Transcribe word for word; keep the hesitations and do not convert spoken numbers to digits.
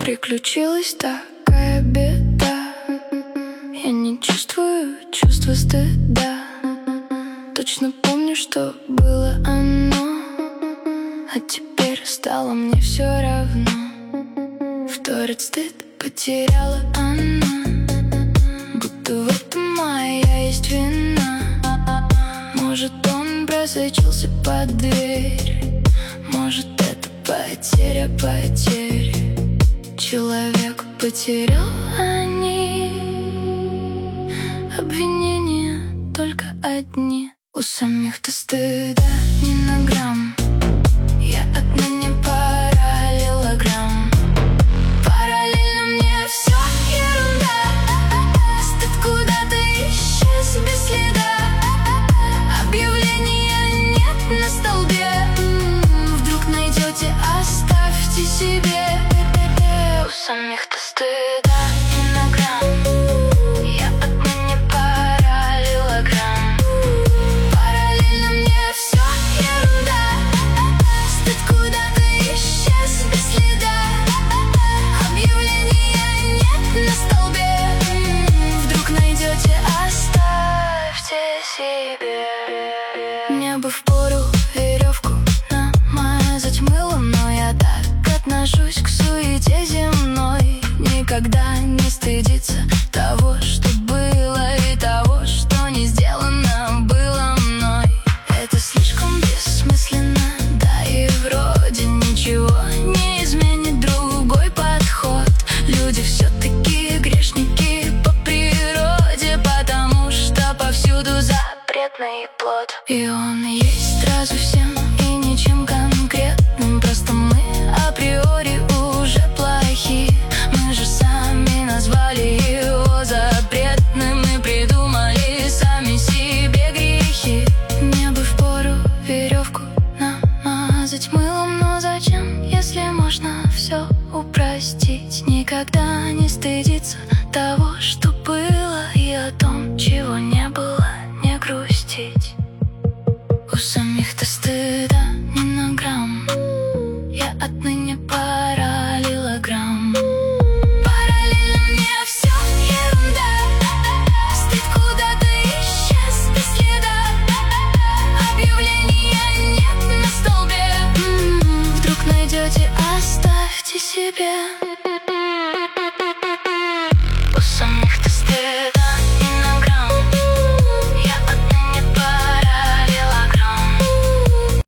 Приключилась такая беда. Я не чувствую чувства стыда. Точно помню, что было оно, а теперь стало мне все равно. Вторит стыд, потеряла она, будто в этом моя есть вина. Может, он просочился под дверь, может, это потеря потерь. Человек потерял они, обвинения только одни. У самих-то стыда ни на грамм. Я отныне параллелограмм. Параллельно мне все ерунда. Стыд куда-то исчез без следа. Объявления нет на столбе. Вдруг найдете, оставьте себе. У самих-то стыда ни на грамм. Я отныне параллелограмм. Параллельно мне все ерунда. Стыд куда-то исчез без следа. Объявления нет на столбе. Вдруг найдете, оставьте себе. Мне бы впору веревку намазать мылом, но я так отношусь к суете земной. Никогда не стыдиться того, что было, и того, что не сделано было мной. Это слишком бессмысленно, да и вроде ничего не изменит другой подход. Люди все-таки грешники по природе, потому что повсюду запретный плод. И он есть сразу всем и ничем конкретным. Просто мы априори уже плохи. Мы же сами назвали его запретным и придумали сами себе грехи. Мне бы впору веревку намазать мылом, но зачем, если можно все упростить? Никогда не стыдиться того, что было, и о том, чего не было, не грустить. У самих-то стыда ни на грамм. Я отныне параллелограмм. Параллельно мне все ерунда. Стыд куда-то исчез без следа. Объявления нет на столбе. М-м, вдруг найдете, оставьте себе.